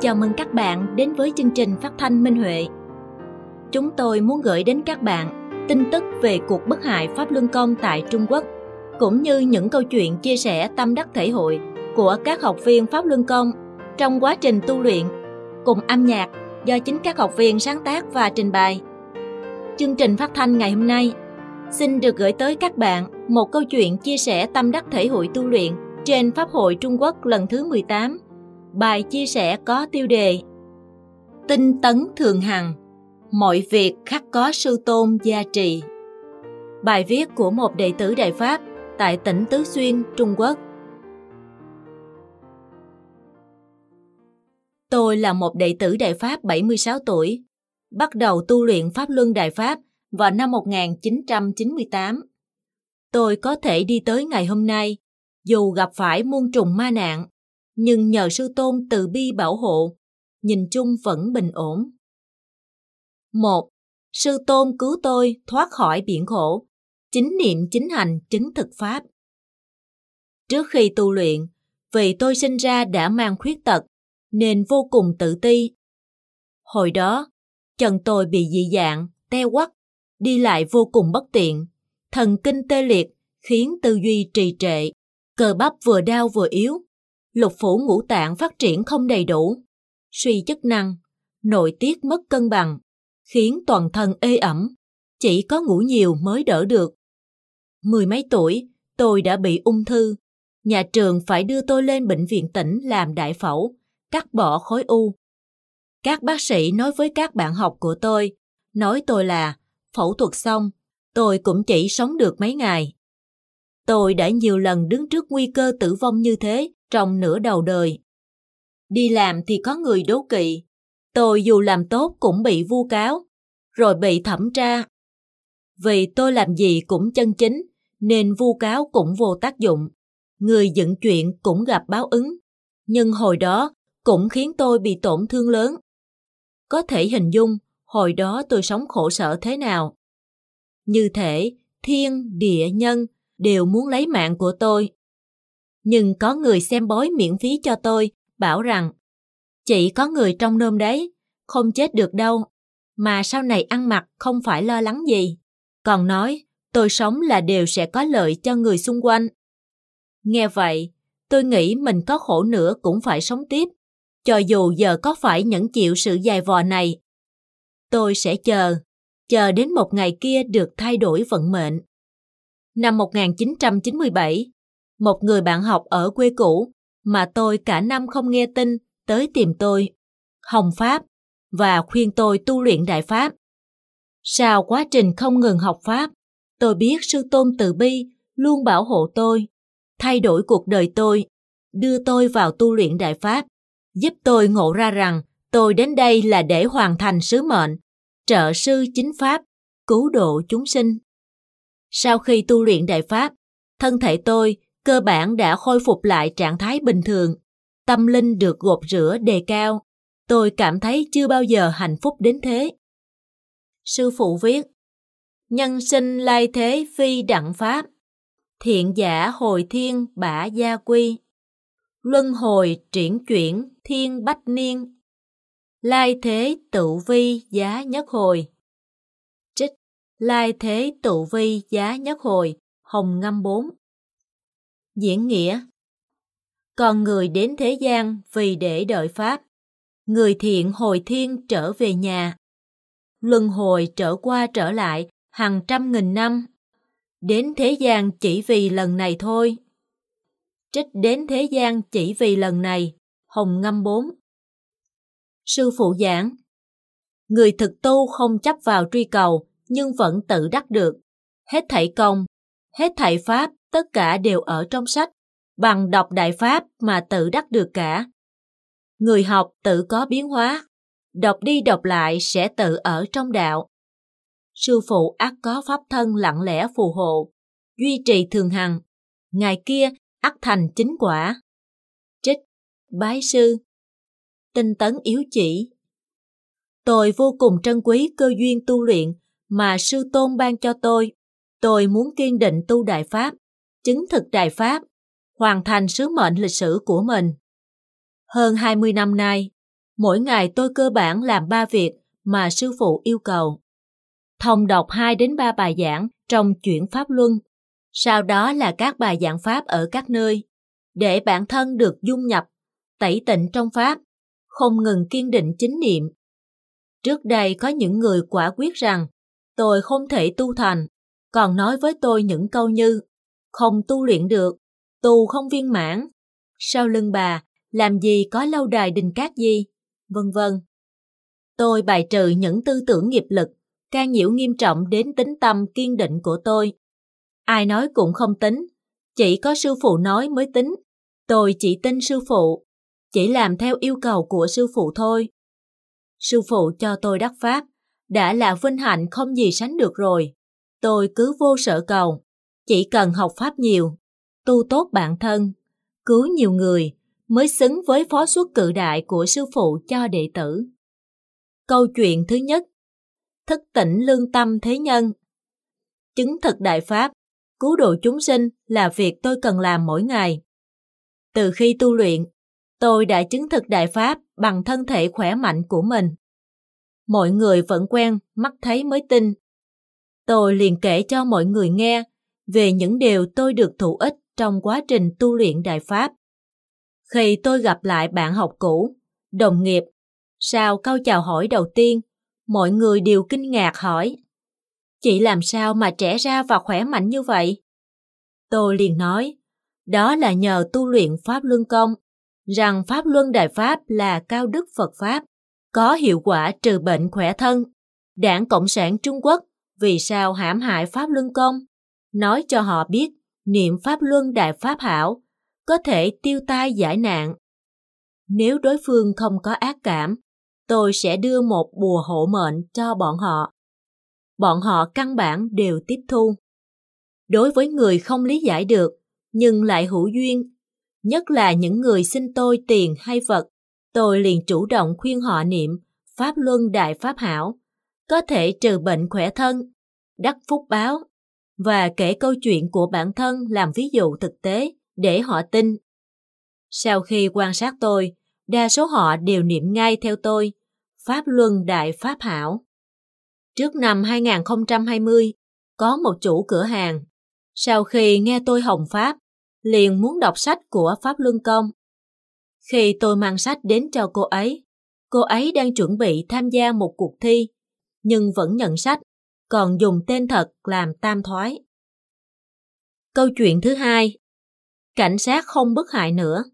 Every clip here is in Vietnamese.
Chào mừng các bạn đến với chương trình phát thanh Minh Huệ. Chúng tôi muốn gửi đến các bạn tin tức về cuộc bức hại Pháp Luân Công tại Trung Quốc, cũng như những câu chuyện chia sẻ tâm đắc thể hội của các học viên Pháp Luân Công trong quá trình tu luyện, cùng âm nhạc do chính các học viên sáng tác và trình bày. Chương trình phát thanh ngày hôm nay xin được gửi tới các bạn một câu chuyện chia sẻ tâm đắc thể hội tu luyện trên Pháp hội Trung Quốc lần thứ 18. Bài chia sẻ có tiêu đề Tinh tấn thường hằng, mọi việc khắc có sư tôn gia trì. Bài viết của một đệ tử Đại Pháp tại tỉnh Tứ Xuyên, Trung Quốc. Tôi là một đệ tử Đại Pháp 76 tuổi, bắt đầu tu luyện Pháp Luân Đại Pháp vào năm 1998. Tôi có thể đi tới ngày hôm nay, dù gặp phải muôn trùng ma nạn, nhưng nhờ sư tôn từ bi bảo hộ, nhìn chung vẫn bình ổn. 1. Sư tôn cứu tôi thoát khỏi biển khổ, chính niệm chính hành chứng thực Pháp. Trước khi tu luyện, vì tôi sinh ra đã mang khuyết tật, nên vô cùng tự ti. Hồi đó, chân tôi bị dị dạng, teo quắc, đi lại vô cùng bất tiện, thần kinh tê liệt khiến tư duy trì trệ, cơ bắp vừa đau vừa yếu, lục phủ ngũ tạng phát triển không đầy đủ, suy chức năng, nội tiết mất cân bằng, khiến toàn thân ê ẩm, chỉ có ngủ nhiều mới đỡ được. 10 mấy tuổi, tôi đã bị ung thư, nhà trường phải đưa tôi lên bệnh viện tỉnh làm đại phẫu, cắt bỏ khối u. Các bác sĩ nói với các bạn học của tôi, nói tôi là phẫu thuật xong, tôi cũng chỉ sống được mấy ngày. Tôi đã nhiều lần đứng trước nguy cơ tử vong như thế trong nửa đầu đời. Đi làm thì có người đố kỵ, tôi dù làm tốt cũng bị vu cáo, rồi bị thẩm tra. Vì tôi làm gì cũng chân chính, nên vu cáo cũng vô tác dụng. Người dựng chuyện cũng gặp báo ứng, nhưng hồi đó cũng khiến tôi bị tổn thương lớn. Có thể hình dung hồi đó tôi sống khổ sở thế nào. Như thể thiên, địa, nhân đều muốn lấy mạng của tôi. Nhưng có người xem bói miễn phí cho tôi, bảo rằng chỉ có người trong nôm đấy, không chết được đâu, mà sau này ăn mặc không phải lo lắng gì. Còn nói tôi sống là đều sẽ có lợi cho người xung quanh. Nghe vậy, tôi nghĩ mình có khổ nữa cũng phải sống tiếp, cho dù giờ có phải nhẫn chịu sự dài vò này. Tôi sẽ chờ đến một ngày kia được thay đổi vận mệnh. Năm 1997, một người bạn học ở quê cũ mà tôi cả năm không nghe tin tới tìm tôi, hồng Pháp, và khuyên tôi tu luyện Đại Pháp. Sau quá trình không ngừng học Pháp, tôi biết sư tôn từ bi luôn bảo hộ tôi, thay đổi cuộc đời tôi, đưa tôi vào tu luyện Đại Pháp, giúp tôi ngộ ra rằng tôi đến đây là để hoàn thành sứ mệnh, trợ sư chính Pháp, cứu độ chúng sinh. Sau khi tu luyện Đại Pháp, thân thể tôi cơ bản đã khôi phục lại trạng thái bình thường, tâm linh được gột rửa đề cao. Tôi cảm thấy chưa bao giờ hạnh phúc đến thế. Sư phụ viết, nhân sinh lai thế phi đặng Pháp, thiện giả hồi thiên bả gia quy, luân hồi triển chuyển thiên bách niên, lai thế tự vi giá nhất hồi. Trích Lai thế tự vi giá nhất hồi, Hồng Ngâm 4. Diễn nghĩa, con người đến thế gian vì để đợi Pháp, người thiện hồi thiên trở về nhà, luân hồi trở qua trở lại hàng trăm nghìn năm, đến thế gian chỉ vì lần này thôi. Trích đến thế gian chỉ vì lần này, Hồng Ngâm 4. Sư phụ giảng, người thực tu không chấp vào truy cầu nhưng vẫn tự đắc được. Hết thảy công, hết thảy pháp, tất cả đều ở trong sách, bằng đọc Đại Pháp mà tự đắc được cả. Người học tự có biến hóa, đọc đi đọc lại sẽ tự ở trong đạo. Sư phụ ắt có pháp thân lặng lẽ phù hộ, duy trì thường hằng, ngày kia ắt thành chính quả. Trích Bái sư. Tinh tấn yếu chỉ. Tôi vô cùng trân quý cơ duyên tu luyện mà sư tôn ban cho tôi. Tôi muốn kiên định tu Đại Pháp, chứng thực Đại Pháp, hoàn thành sứ mệnh lịch sử của mình. Hơn 20 năm nay, Mỗi ngày tôi cơ bản làm 3 việc mà sư phụ yêu cầu. Thông đọc 2 đến 3 bài giảng trong Chuyển Pháp Luân, sau đó là các bài giảng Pháp ở các nơi, để bản thân được dung nhập, tẩy tịnh trong Pháp, không ngừng kiên định chính niệm. Trước đây có những người quả quyết rằng tôi không thể tu thành, còn nói với tôi những câu như không tu luyện được, tu không viên mãn, sau lưng bà làm gì có lâu đài đình cát gì, vân vân. Tôi bài trừ những tư tưởng nghiệp lực, can nhiễu nghiêm trọng đến tính tâm kiên định của tôi. Ai nói cũng không tính, chỉ có sư phụ nói mới tính. Tôi chỉ tin sư phụ, chỉ làm theo yêu cầu của sư phụ thôi. Sư phụ cho tôi đắc pháp, đã là vinh hạnh không gì sánh được rồi. Tôi cứ vô sở cầu, chỉ cần học pháp nhiều, tu tốt bản thân, cứu nhiều người, mới xứng với phó suất cự đại của sư phụ cho đệ tử. Câu chuyện thứ nhất, thức tỉnh lương tâm thế nhân. Chứng thực đại pháp, cứu độ chúng sinh là việc tôi cần làm mỗi ngày. Từ khi tu luyện, tôi đã chứng thực đại pháp bằng thân thể khỏe mạnh của mình. Mọi người vẫn quen mắt thấy mới tin. Tôi liền kể cho mọi người nghe về những điều tôi được thụ ích trong quá trình tu luyện đại pháp. Khi tôi gặp lại bạn học cũ, đồng nghiệp, sau câu chào hỏi đầu tiên, mọi người đều kinh ngạc hỏi: chị làm sao mà trẻ ra và khỏe mạnh như vậy? Tôi liền nói, đó là nhờ tu luyện Pháp Luân Công, rằng Pháp Luân Đại Pháp là cao đức Phật Pháp, có hiệu quả trừ bệnh khỏe thân. Đảng Cộng sản Trung Quốc vì sao hãm hại Pháp Luân Công? Nói cho họ biết niệm Pháp Luân Đại Pháp hảo, có thể tiêu tai giải nạn. Nếu đối phương không có ác cảm, tôi sẽ đưa một bùa hộ mệnh cho bọn họ. Bọn họ căn bản đều tiếp thu. Đối với người không lý giải được, nhưng lại hữu duyên, nhất là những người xin tôi tiền hay vật, tôi liền chủ động khuyên họ niệm Pháp Luân Đại Pháp hảo, có thể trừ bệnh khỏe thân, đắc phúc báo, và kể câu chuyện của bản thân làm ví dụ thực tế để họ tin. Sau khi quan sát tôi, đa số họ đều niệm ngay theo tôi, Pháp Luân Đại Pháp hảo. Trước năm 2020, có một chủ cửa hàng, sau khi nghe tôi hồng Pháp, liền muốn đọc sách của Pháp Luân Công. Khi tôi mang sách đến cho cô ấy đang chuẩn bị tham gia một cuộc thi, nhưng vẫn nhận sách, còn dùng tên thật làm tam thoái. Câu chuyện thứ hai, cảnh sát không bức hại nữa.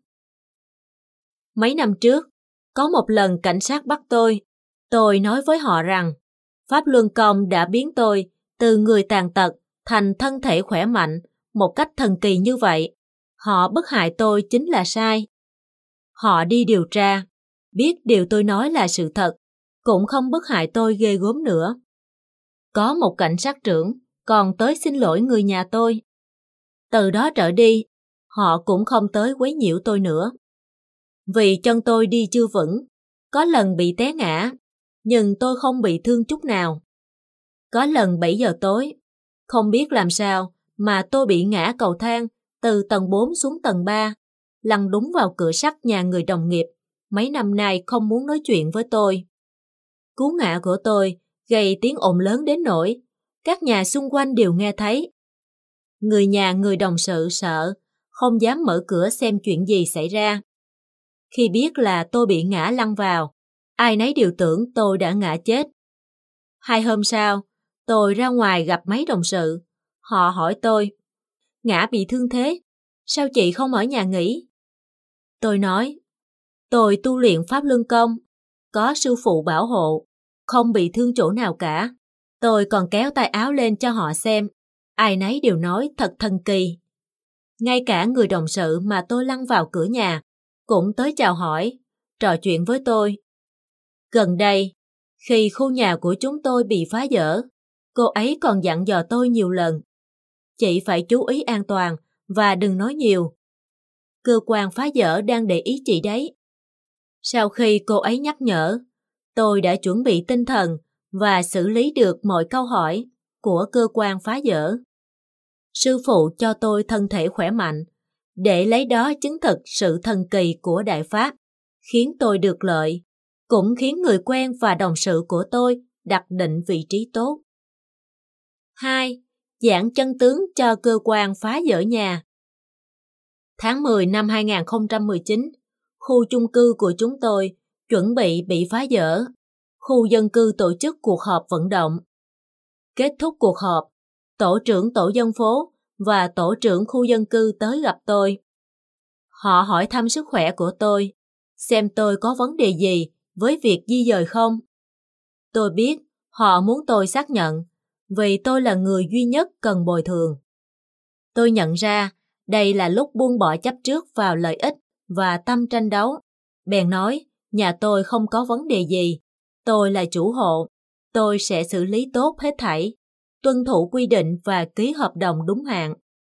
Mấy năm trước, có một lần cảnh sát bắt tôi nói với họ rằng Pháp Luân Công đã biến tôi từ người tàn tật thành thân thể khỏe mạnh một cách thần kỳ như vậy. Họ bức hại tôi chính là sai. Họ đi điều tra, biết điều tôi nói là sự thật, cũng không bức hại tôi ghê gớm nữa. Có một cảnh sát trưởng còn tới xin lỗi người nhà tôi. Từ đó trở đi, họ cũng không tới quấy nhiễu tôi nữa. Vì chân tôi đi chưa vững, có lần bị té ngã, nhưng tôi không bị thương chút nào. Có lần 7 giờ tối, không biết làm sao mà tôi bị ngã cầu thang từ tầng 4 xuống tầng 3, lăn đúng vào cửa sắt nhà người đồng nghiệp, mấy năm nay không muốn nói chuyện với tôi. Cú ngã của tôi gây tiếng ồn lớn đến nỗi các nhà xung quanh đều nghe thấy. Người nhà người đồng sự sợ, không dám mở cửa xem chuyện gì xảy ra. Khi biết là tôi bị ngã lăn vào, ai nấy đều tưởng tôi đã ngã chết. 2 hôm sau, tôi ra ngoài gặp mấy đồng sự. Họ hỏi tôi, ngã bị thương thế, sao chị không ở nhà nghỉ? Tôi nói, tôi tu luyện Pháp Luân Công, có sư phụ bảo hộ, không bị thương chỗ nào cả. Tôi còn kéo tay áo lên cho họ xem, ai nấy đều nói thật thần kỳ. Ngay cả người đồng sự mà tôi lăn vào cửa nhà cũng tới chào hỏi, trò chuyện với tôi. Gần đây, khi khu nhà của chúng tôi bị phá dỡ, cô ấy còn dặn dò tôi nhiều lần. Chị phải chú ý an toàn và đừng nói nhiều. Cơ quan phá dỡ đang để ý chị đấy. Sau khi cô ấy nhắc nhở, tôi đã chuẩn bị tinh thần và xử lý được mọi câu hỏi của cơ quan phá dỡ. Sư phụ cho tôi thân thể khỏe mạnh, để lấy đó chứng thực sự thần kỳ của Đại Pháp, khiến tôi được lợi, cũng khiến người quen và đồng sự của tôi đặt định vị trí tốt. 2. Giảng chân tướng cho cơ quan phá dỡ nhà. Tháng 10 năm 2019, khu chung cư của chúng tôi chuẩn bị phá dỡ. Khu dân cư tổ chức cuộc họp vận động. Kết thúc cuộc họp, tổ trưởng tổ dân phố và tổ trưởng khu dân cư tới gặp tôi. Họ hỏi thăm sức khỏe của tôi, xem tôi có vấn đề gì với việc di dời không. Tôi biết họ muốn tôi xác nhận, vì tôi là người duy nhất cần bồi thường. Tôi nhận ra đây là lúc buông bỏ chấp trước vào lợi ích và tâm tranh đấu. Bèn nói, nhà tôi không có vấn đề gì. Tôi là chủ hộ. Tôi sẽ xử lý tốt hết thảy, tuân thủ quy định và ký hợp đồng đúng hạn.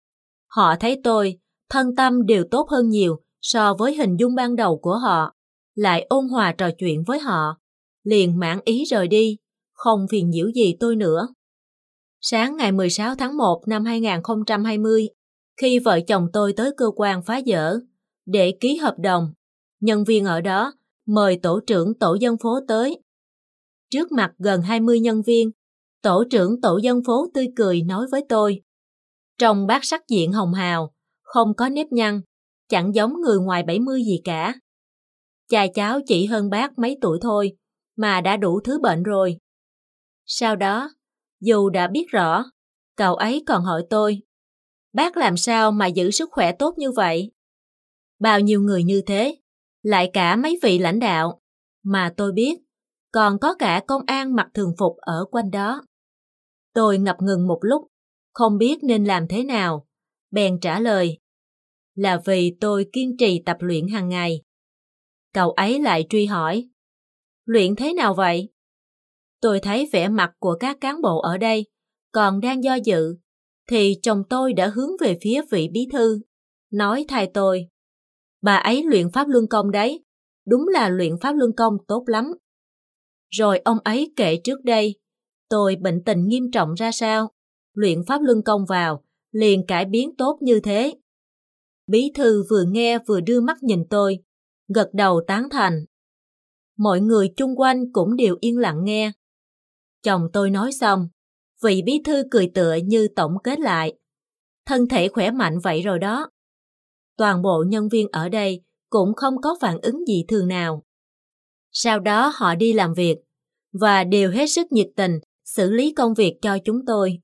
Họ thấy tôi, thân tâm đều tốt hơn nhiều so với hình dung ban đầu của họ. Lại ôn hòa trò chuyện với họ. Liền mãn ý rời đi, không phiền nhiễu gì tôi nữa. Sáng ngày 16 tháng 1 năm 2020, khi vợ chồng tôi tới cơ quan phá dỡ để ký hợp đồng, nhân viên ở đó mời tổ trưởng tổ dân phố tới. Trước mặt gần 20 nhân viên, tổ trưởng tổ dân phố tươi cười nói với tôi. Trong bát sắc diện hồng hào, không có nếp nhăn, chẳng giống người ngoài 70 gì cả. Cha cháu chỉ hơn bác mấy tuổi thôi, mà đã đủ thứ bệnh rồi. Sau đó, dù đã biết rõ, cậu ấy còn hỏi tôi, bác làm sao mà giữ sức khỏe tốt như vậy? Bao nhiêu người như thế, lại cả mấy vị lãnh đạo, mà tôi biết, còn có cả công an mặc thường phục ở quanh đó. Tôi ngập ngừng một lúc, không biết nên làm thế nào, bèn trả lời, là vì tôi kiên trì tập luyện hàng ngày. Cậu ấy lại truy hỏi, luyện thế nào vậy? Tôi thấy vẻ mặt của các cán bộ ở đây còn đang do dự, thì chồng tôi đã hướng về phía vị bí thư, nói thay tôi, bà ấy luyện pháp luân công đấy, đúng là luyện pháp luân công tốt lắm. Rồi ông ấy kể trước đây, tôi bệnh tình nghiêm trọng ra sao, luyện pháp luân công vào, liền cải biến tốt như thế. Bí thư vừa nghe vừa đưa mắt nhìn tôi, gật đầu tán thành. Mọi người chung quanh cũng đều yên lặng nghe. Chồng tôi nói xong, vị bí thư cười tựa như tổng kết lại. Thân thể khỏe mạnh vậy rồi đó. Toàn bộ nhân viên ở đây cũng không có phản ứng gì thường nào. Sau đó họ đi làm việc, và đều hết sức nhiệt tình xử lý công việc cho chúng tôi.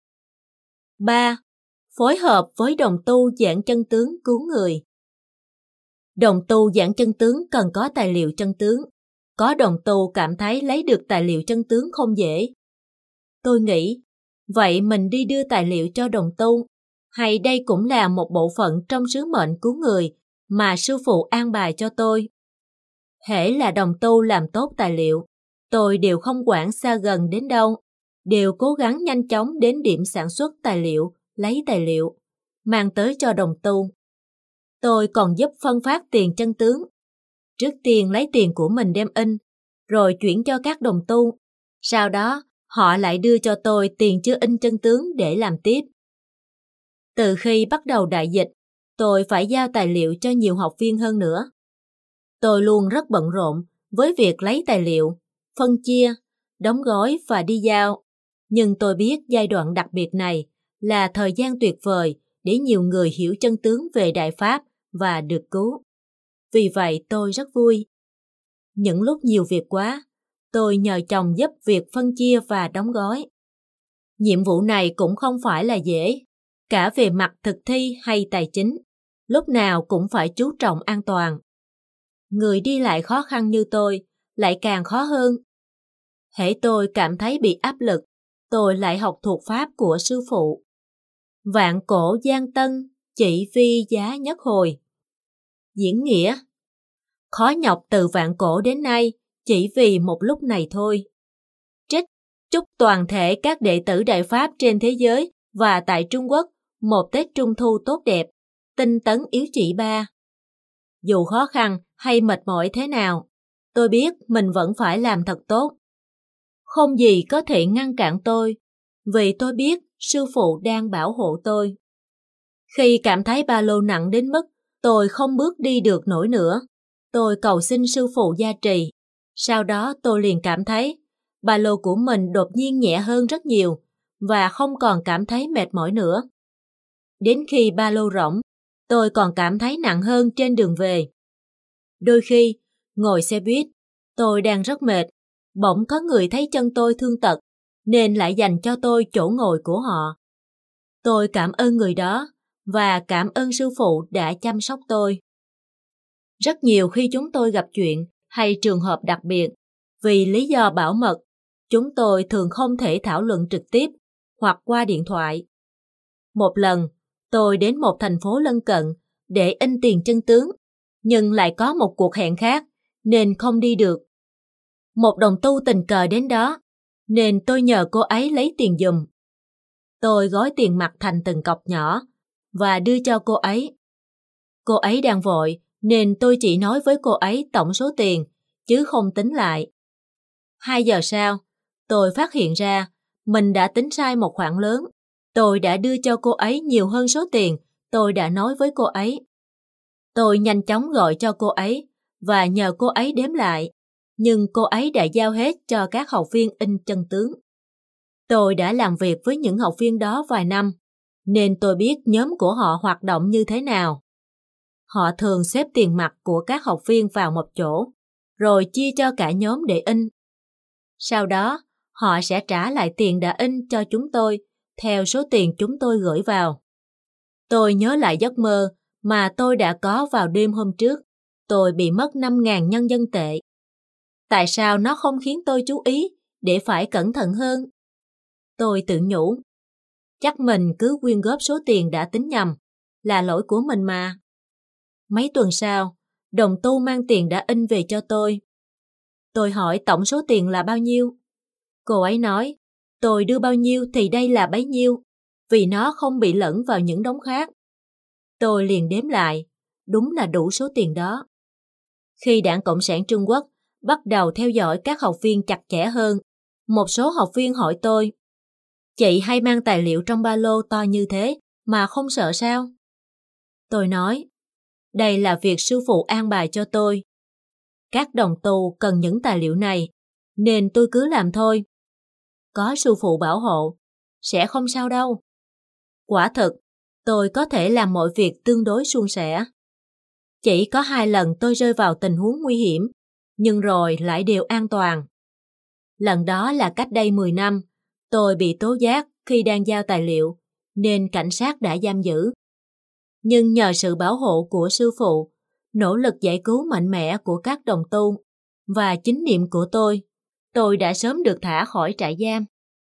3. Phối hợp với đồng tu giảng chân tướng cứu người. Đồng tu giảng chân tướng cần có tài liệu chân tướng. Có đồng tu cảm thấy lấy được tài liệu chân tướng không dễ. Tôi nghĩ, vậy mình đi đưa tài liệu cho đồng tu, hay đây cũng là một bộ phận trong sứ mệnh cứu người mà sư phụ an bài cho tôi? Hễ là đồng tu làm tốt tài liệu, tôi đều không quản xa gần đến đâu, đều cố gắng nhanh chóng đến điểm sản xuất tài liệu, lấy tài liệu, mang tới cho đồng tu. Tôi còn giúp phân phát tiền chân tướng. Trước tiên lấy tiền của mình đem in, rồi chuyển cho các đồng tu. Sau đó, họ lại đưa cho tôi tiền chưa in chân tướng để làm tiếp. Từ khi bắt đầu đại dịch, tôi phải giao tài liệu cho nhiều học viên hơn nữa. Tôi luôn rất bận rộn với việc lấy tài liệu, phân chia, đóng gói và đi giao. Nhưng tôi biết giai đoạn đặc biệt này là thời gian tuyệt vời để nhiều người hiểu chân tướng về Đại Pháp và được cứu. Vì vậy tôi rất vui. Những lúc nhiều việc quá, tôi nhờ chồng giúp việc phân chia và đóng gói. Nhiệm vụ này cũng không phải là dễ, cả về mặt thực thi hay tài chính, lúc nào cũng phải chú trọng an toàn. Người đi lại khó khăn như tôi lại càng khó hơn. Hễ tôi cảm thấy bị áp lực, tôi lại học thuộc pháp của sư phụ. Vạn cổ gian tân, chỉ vi giá nhất hồi. Diễn nghĩa: khó nhọc từ vạn cổ đến nay, chỉ vì một lúc này thôi. Trích: chúc toàn thể các đệ tử Đại Pháp trên thế giới và tại Trung Quốc một Tết Trung Thu tốt đẹp. Tinh tấn yếu chỉ 3. Dù khó khăn hay mệt mỏi thế nào, tôi biết mình vẫn phải làm thật tốt. Không gì có thể ngăn cản tôi, vì tôi biết sư phụ đang bảo hộ tôi. Khi cảm thấy ba lô nặng đến mức tôi không bước đi được nổi nữa, tôi cầu xin sư phụ gia trì. Sau đó tôi liền cảm thấy ba lô của mình đột nhiên nhẹ hơn rất nhiều và không còn cảm thấy mệt mỏi nữa. Đến khi ba lô rỗng, tôi còn cảm thấy nặng hơn trên đường về. Đôi khi, ngồi xe buýt, tôi đang rất mệt, bỗng có người thấy chân tôi thương tật nên lại dành cho tôi chỗ ngồi của họ. Tôi cảm ơn người đó và cảm ơn sư phụ đã chăm sóc tôi. Rất nhiều khi chúng tôi gặp chuyện hay trường hợp đặc biệt, vì lý do bảo mật, chúng tôi thường không thể thảo luận trực tiếp hoặc qua điện thoại. Một lần, tôi đến một thành phố lân cận để in tiền chân tướng, nhưng lại có một cuộc hẹn khác nên không đi được. Một đồng tu tình cờ đến đó, nên tôi nhờ cô ấy lấy tiền giùm. Tôi gói tiền mặt thành từng cọc nhỏ và đưa cho cô ấy. Cô ấy đang vội nên tôi chỉ nói với cô ấy tổng số tiền, chứ không tính lại. 2 giờ sau, tôi phát hiện ra mình đã tính sai một khoản lớn. Tôi đã đưa cho cô ấy nhiều hơn số tiền tôi đã nói với cô ấy. Tôi nhanh chóng gọi cho cô ấy và nhờ cô ấy đếm lại, nhưng cô ấy đã giao hết cho các học viên in chân tướng. Tôi đã làm việc với những học viên đó vài năm, nên tôi biết nhóm của họ hoạt động như thế nào. Họ thường xếp tiền mặt của các học viên vào một chỗ, rồi chia cho cả nhóm để in. Sau đó, họ sẽ trả lại tiền đã in cho chúng tôi theo số tiền chúng tôi gửi vào. Tôi nhớ lại giấc mơ mà tôi đã có vào đêm hôm trước. Tôi bị mất 5.000 nhân dân tệ. Tại sao nó không khiến tôi chú ý để phải cẩn thận hơn? Tôi tự nhủ, chắc mình cứ quyên góp số tiền đã tính nhầm, là lỗi của mình mà. Mấy tuần sau, đồng tu mang tiền đã in về cho tôi. Tôi hỏi tổng số tiền là bao nhiêu? Cô ấy nói, tôi đưa bao nhiêu thì đây là bấy nhiêu, vì nó không bị lẫn vào những đống khác. Tôi liền đếm lại, đúng là đủ số tiền đó. Khi Đảng Cộng sản Trung Quốc bắt đầu theo dõi các học viên chặt chẽ hơn, một số học viên hỏi tôi, chị hay mang tài liệu trong ba lô to như thế mà không sợ sao? Tôi nói, đây là việc sư phụ an bài cho tôi. Các đồng tu cần những tài liệu này, nên tôi cứ làm thôi. Có sư phụ bảo hộ, sẽ không sao đâu. Quả thực, tôi có thể làm mọi việc tương đối suôn sẻ. Chỉ có 2 lần tôi rơi vào tình huống nguy hiểm, nhưng rồi lại đều an toàn. Lần đó là cách đây 10 năm, tôi bị tố giác khi đang giao tài liệu, nên cảnh sát đã giam giữ. Nhưng nhờ sự bảo hộ của sư phụ, nỗ lực giải cứu mạnh mẽ của các đồng tu và chính niệm của tôi đã sớm được thả khỏi trại giam.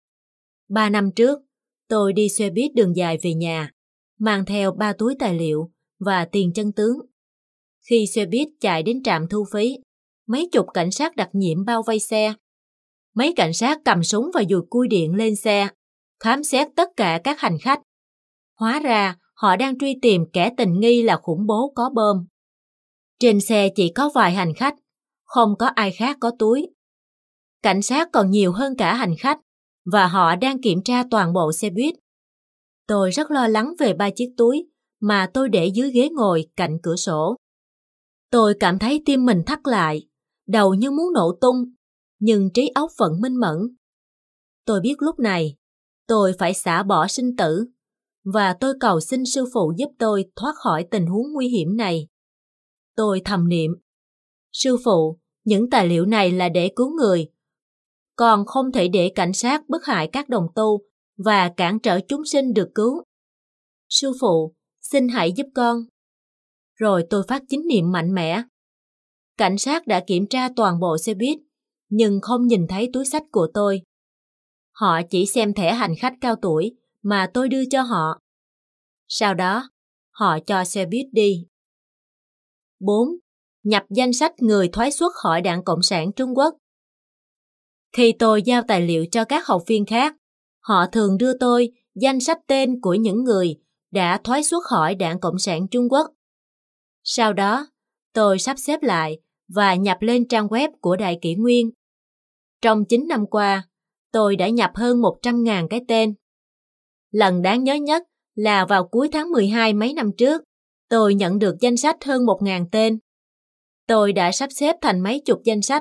3 năm trước, tôi đi xe buýt đường dài về nhà, mang theo 3 túi tài liệu và tiền chân tướng. Khi xe buýt chạy đến trạm thu phí, mấy chục cảnh sát đặc nhiệm bao vây xe. Mấy cảnh sát cầm súng và dùi cui điện lên xe, khám xét tất cả các hành khách. Hóa ra, họ đang truy tìm kẻ tình nghi là khủng bố có bom. Trên xe chỉ có vài hành khách, không có ai khác có túi. Cảnh sát còn nhiều hơn cả hành khách, và họ đang kiểm tra toàn bộ xe buýt. Tôi rất lo lắng về 3 chiếc túi mà tôi để dưới ghế ngồi cạnh cửa sổ. Tôi cảm thấy tim mình thắt lại, đầu như muốn nổ tung, nhưng trí óc vẫn minh mẫn. Tôi biết lúc này, tôi phải xả bỏ sinh tử, và tôi cầu xin sư phụ giúp tôi thoát khỏi tình huống nguy hiểm này. Tôi thầm niệm, sư phụ, những tài liệu này là để cứu người, còn không thể để cảnh sát bức hại các đồng tu và cản trở chúng sinh được cứu. Sư phụ, xin hãy giúp con. Rồi tôi phát chính niệm mạnh mẽ. Cảnh sát đã kiểm tra toàn bộ xe buýt, nhưng không nhìn thấy túi xách của tôi. Họ chỉ xem thẻ hành khách cao tuổi mà tôi đưa cho họ. Sau đó, họ cho xe buýt đi. 4. Nhập danh sách người thoái xuất khỏi Đảng Cộng sản Trung Quốc. Khi tôi giao tài liệu cho các học viên khác, họ thường đưa tôi danh sách tên của những người đã thoái xuất khỏi Đảng Cộng sản Trung Quốc. Sau đó, tôi sắp xếp lại và nhập lên trang web của Đại Kỷ Nguyên. Trong 9 năm qua, tôi đã nhập hơn 100.000 cái tên. Lần đáng nhớ nhất là vào cuối tháng 12 mấy năm trước, tôi nhận được danh sách hơn 1.000 tên. Tôi đã sắp xếp thành mấy chục danh sách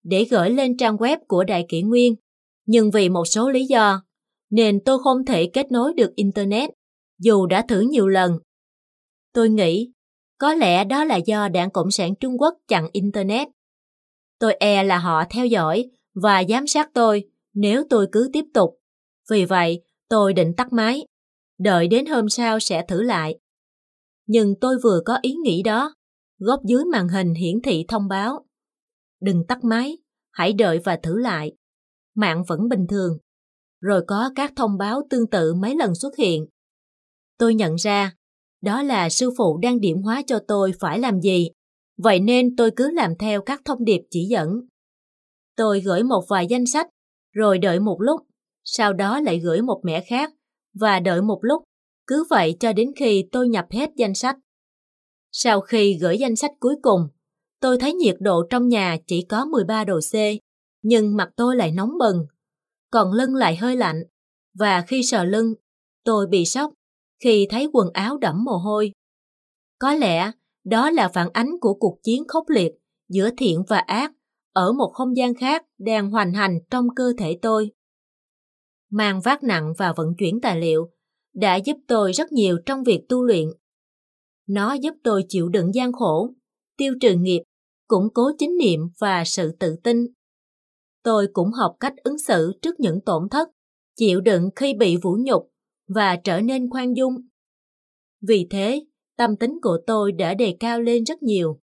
để gửi lên trang web của Đại Kỷ Nguyên, nhưng vì một số lý do nên tôi không thể kết nối được Internet, dù đã thử nhiều lần. Tôi nghĩ có lẽ đó là do Đảng Cộng sản Trung Quốc chặn Internet. Tôi e là họ theo dõi và giám sát tôi nếu tôi cứ tiếp tục. Vì vậy, tôi định tắt máy, đợi đến hôm sau sẽ thử lại. Nhưng tôi vừa có ý nghĩ đó, góc dưới màn hình hiển thị thông báo: đừng tắt máy, hãy đợi và thử lại. Mạng vẫn bình thường. Rồi có các thông báo tương tự mấy lần xuất hiện. Tôi nhận ra, đó là sư phụ đang điểm hóa cho tôi phải làm gì, vậy nên tôi cứ làm theo các thông điệp chỉ dẫn. Tôi gửi một vài danh sách, rồi đợi một lúc, sau đó lại gửi một mẻ khác, và đợi một lúc, cứ vậy cho đến khi tôi nhập hết danh sách. Sau khi gửi danh sách cuối cùng, tôi thấy nhiệt độ trong nhà chỉ có 13 độ C, nhưng mặt tôi lại nóng bừng, còn lưng lại hơi lạnh, và khi sờ lưng, tôi bị sốc khi thấy quần áo đẫm mồ hôi. Có lẽ đó là phản ánh của cuộc chiến khốc liệt giữa thiện và ác ở một không gian khác đang hoành hành trong cơ thể tôi. Mang vác nặng và vận chuyển tài liệu đã giúp tôi rất nhiều trong việc tu luyện. Nó giúp tôi chịu đựng gian khổ, tiêu trừ nghiệp, củng cố chánh niệm và sự tự tin. Tôi cũng học cách ứng xử trước những tổn thất, chịu đựng khi bị vũ nhục và trở nên khoan dung. Vì thế, tâm tính của tôi đã đề cao lên rất nhiều.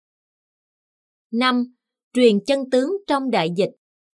5. Truyền chân tướng trong đại dịch.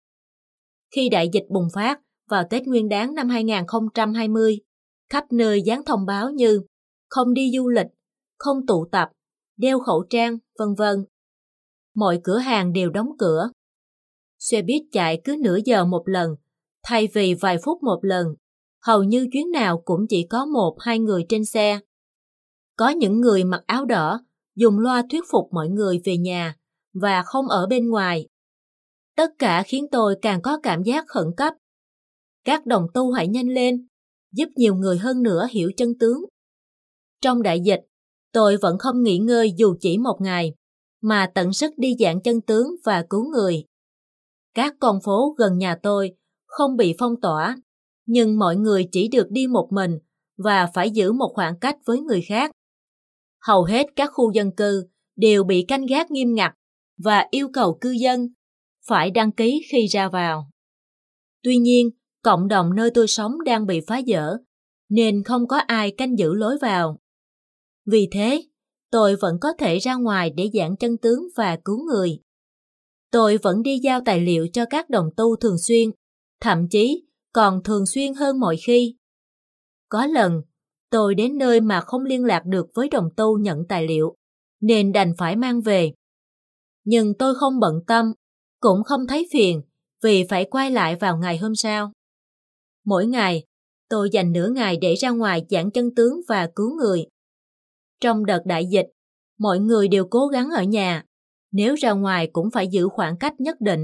Khi đại dịch bùng phát vào Tết Nguyên đán năm 2020, khắp nơi dán thông báo như không đi du lịch, không tụ tập, đeo khẩu trang, vân vân. Mọi cửa hàng đều đóng cửa. Xe buýt chạy cứ nửa giờ một lần, thay vì vài phút một lần. Hầu như chuyến nào cũng chỉ có 1-2 người trên xe. Có những người mặc áo đỏ dùng loa thuyết phục mọi người về nhà và không ở bên ngoài. Tất cả khiến tôi càng có cảm giác khẩn cấp. Các đồng tu hãy nhanh lên, giúp nhiều người hơn nữa hiểu chân tướng. Trong đại dịch, tôi vẫn không nghỉ ngơi dù chỉ một ngày, mà tận sức đi giảng chân tướng và cứu người. Các con phố gần nhà tôi không bị phong tỏa, nhưng mọi người chỉ được đi một mình và phải giữ một khoảng cách với người khác. Hầu hết các khu dân cư đều bị canh gác nghiêm ngặt và yêu cầu cư dân phải đăng ký khi ra vào. Tuy nhiên, cộng đồng nơi tôi sống đang bị phá dỡ, nên không có ai canh giữ lối vào. Vì thế, tôi vẫn có thể ra ngoài để giảng chân tướng và cứu người. Tôi vẫn đi giao tài liệu cho các đồng tu thường xuyên, thậm chí còn thường xuyên hơn mọi khi. Có lần, tôi đến nơi mà không liên lạc được với đồng tu nhận tài liệu, nên đành phải mang về. Nhưng tôi không bận tâm, cũng không thấy phiền vì phải quay lại vào ngày hôm sau. Mỗi ngày, tôi dành nửa ngày để ra ngoài giảng chân tướng và cứu người. Trong đợt đại dịch, mọi người đều cố gắng ở nhà, nếu ra ngoài cũng phải giữ khoảng cách nhất định.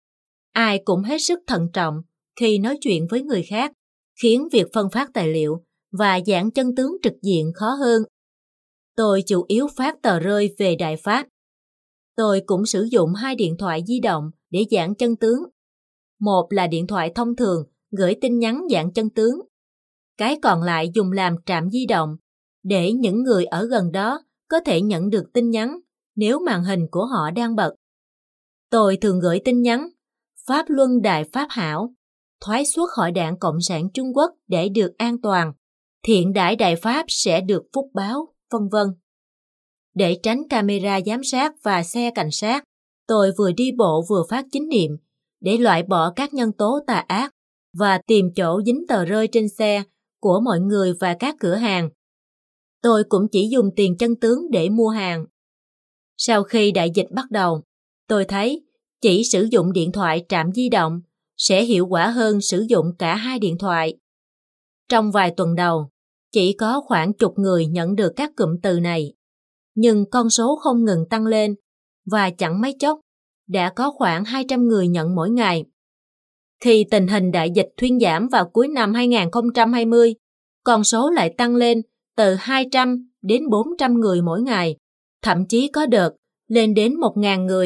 Ai cũng hết sức thận trọng khi nói chuyện với người khác, khiến việc phân phát tài liệu và giảng chân tướng trực diện khó hơn. Tôi chủ yếu phát tờ rơi về Đại Pháp. Tôi cũng sử dụng 2 điện thoại di động để giảng chân tướng. Một là điện thoại thông thường gửi tin nhắn giảng chân tướng. Cái còn lại dùng làm trạm di động để những người ở gần đó có thể nhận được tin nhắn nếu màn hình của họ đang bật. Tôi thường gửi tin nhắn: Pháp Luân Đại Pháp Hảo, thoái xuất khỏi Đảng Cộng sản Trung Quốc để được an toàn, thiện đãi Đại Pháp sẽ được phúc báo, vân vân. Để tránh camera giám sát và xe cảnh sát, tôi vừa đi bộ vừa phát chánh niệm để loại bỏ các nhân tố tà ác và tìm chỗ dính tờ rơi trên xe của mọi người và các cửa hàng. Tôi cũng chỉ dùng tiền chân tướng để mua hàng. Sau khi đại dịch bắt đầu, tôi thấy chỉ sử dụng điện thoại trạm di động sẽ hiệu quả hơn sử dụng cả 2 điện thoại. Trong vài tuần đầu, chỉ có khoảng chục người nhận được các cụm từ này, nhưng con số không ngừng tăng lên và chẳng mấy chốc đã có khoảng 200 người nhận mỗi ngày. Khi tình hình đại dịch thuyên giảm vào cuối năm 2020, con số lại tăng lên từ 200 đến 400 người mỗi ngày, thậm chí có đợt lên đến 1.000 người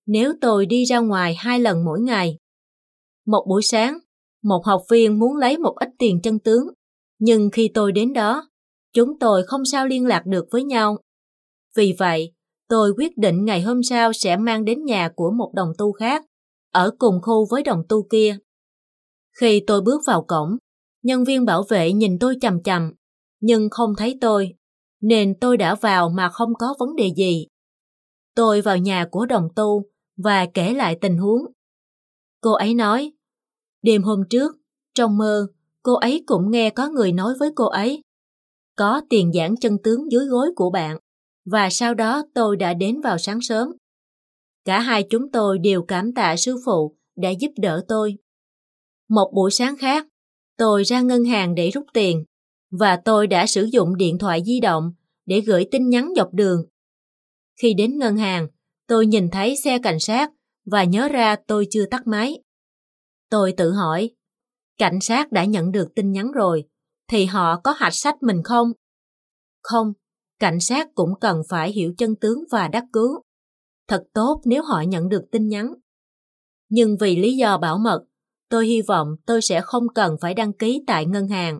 nếu tôi đi ra ngoài 2 lần mỗi ngày. Một buổi sáng, một học viên muốn lấy một ít tiền chân tướng, nhưng khi tôi đến đó, chúng tôi không sao liên lạc được với nhau. Vì vậy, tôi quyết định ngày hôm sau sẽ mang đến nhà của một đồng tu khác, ở cùng khu với đồng tu kia. Khi tôi bước vào cổng, nhân viên bảo vệ nhìn tôi chằm chằm, nhưng không thấy tôi, nên tôi đã vào mà không có vấn đề gì. Tôi vào nhà của đồng tu và kể lại tình huống. Cô ấy nói, đêm hôm trước, trong mơ, cô ấy cũng nghe có người nói với cô ấy, có tiền giảng chân tướng dưới gối của bạn, và sau đó tôi đã đến vào sáng sớm. Cả hai chúng tôi đều cảm tạ sư phụ đã giúp đỡ tôi. Một buổi sáng khác, tôi ra ngân hàng để rút tiền, và tôi đã sử dụng điện thoại di động để gửi tin nhắn dọc đường. Khi đến ngân hàng, tôi nhìn thấy xe cảnh sát và nhớ ra tôi chưa tắt máy. Tôi tự hỏi, cảnh sát đã nhận được tin nhắn rồi, thì họ có hạch sách mình không? Không, cảnh sát cũng cần phải hiểu chân tướng và đắc cứu. Thật tốt nếu họ nhận được tin nhắn. Nhưng vì lý do bảo mật, tôi hy vọng tôi sẽ không cần phải đăng ký tại ngân hàng.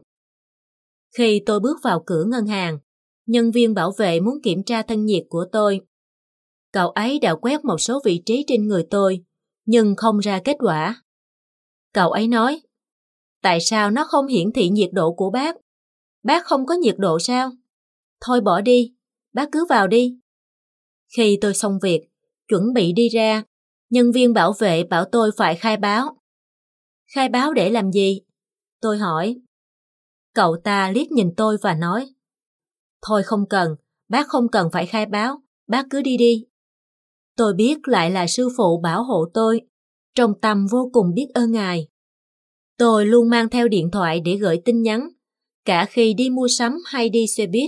Khi tôi bước vào cửa ngân hàng, nhân viên bảo vệ muốn kiểm tra thân nhiệt của tôi. Cậu ấy đã quét một số vị trí trên người tôi, nhưng không ra kết quả. Cậu ấy nói, tại sao nó không hiển thị nhiệt độ của bác? Bác không có nhiệt độ sao? Thôi bỏ đi, bác cứ vào đi. Khi tôi xong việc, chuẩn bị đi ra, nhân viên bảo vệ bảo tôi phải khai báo. Khai báo để làm gì? Tôi hỏi. Cậu ta liếc nhìn tôi và nói, thôi không cần, bác không cần phải khai báo, bác cứ đi đi. Tôi biết lại là sư phụ bảo hộ tôi, trong tâm vô cùng biết ơn ngài. Tôi luôn mang theo điện thoại để gửi tin nhắn, cả khi đi mua sắm hay đi xe buýt.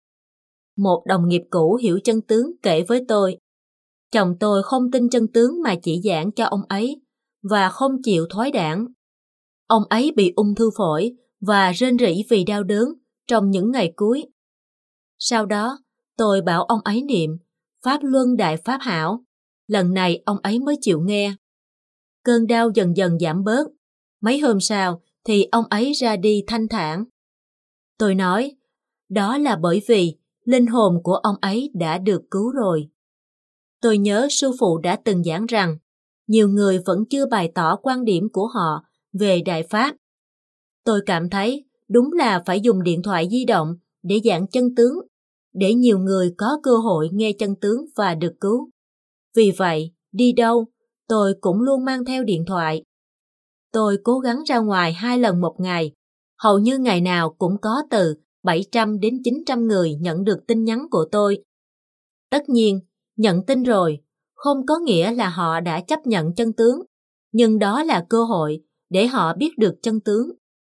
Một đồng nghiệp cũ hiểu chân tướng kể với tôi, chồng tôi không tin chân tướng mà chỉ giảng cho ông ấy, và không chịu thoái đảng. Ông ấy bị ung thư phổi và rên rỉ vì đau đớn trong những ngày cuối. Sau đó, tôi bảo ông ấy niệm Pháp Luân Đại Pháp Hảo. Lần này ông ấy mới chịu nghe. Cơn đau dần dần giảm bớt. Mấy hôm sau thì ông ấy ra đi thanh thản. Tôi nói, đó là bởi vì linh hồn của ông ấy đã được cứu rồi. Tôi nhớ sư phụ đã từng giảng rằng, nhiều người vẫn chưa bày tỏ quan điểm của họ về Đại Pháp. Tôi cảm thấy đúng là phải dùng điện thoại di động để giảng chân tướng, để nhiều người có cơ hội nghe chân tướng và được cứu. Vì vậy, đi đâu, tôi cũng luôn mang theo điện thoại. Tôi cố gắng ra ngoài 2 lần một ngày, hầu như ngày nào cũng có từ 700 đến 900 người nhận được tin nhắn của tôi. Tất nhiên, nhận tin rồi, không có nghĩa là họ đã chấp nhận chân tướng, nhưng đó là cơ hội để họ biết được chân tướng.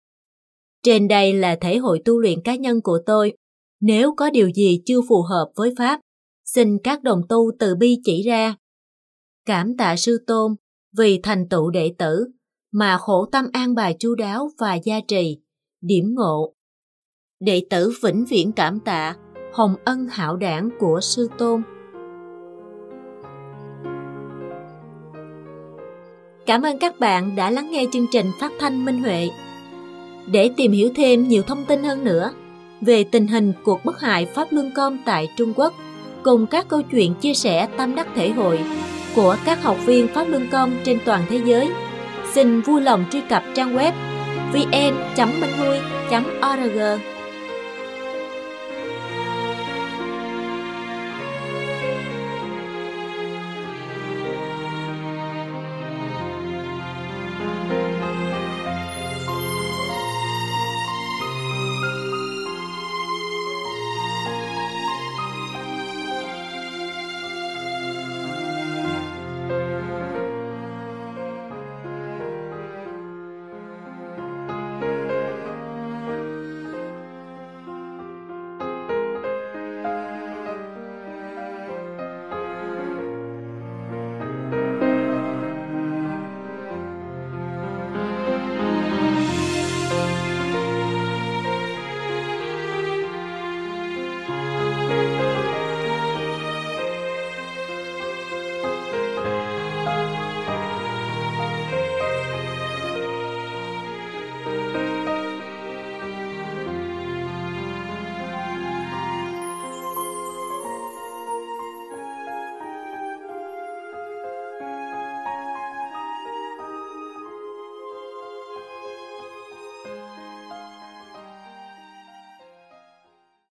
Trên đây là thể hội tu luyện cá nhân của tôi. Nếu có điều gì chưa phù hợp với Pháp, xin các đồng tu từ bi chỉ ra. Cảm tạ Sư Tôn vì thành tựu đệ tử mà khổ tâm an bài chu đáo và gia trì, điểm ngộ. Đệ tử vĩnh viễn cảm tạ hồng ân hảo đảng của Sư Tôn. Cảm ơn các bạn đã lắng nghe chương trình phát thanh Minh Huệ. Để tìm hiểu thêm nhiều thông tin hơn nữa về tình hình cuộc bức hại Pháp Luân Công tại Trung Quốc, cùng các câu chuyện chia sẻ tâm đắc thể hội của các học viên Pháp Luân Công trên toàn thế giới, xin vui lòng truy cập trang web vn.minhui.org.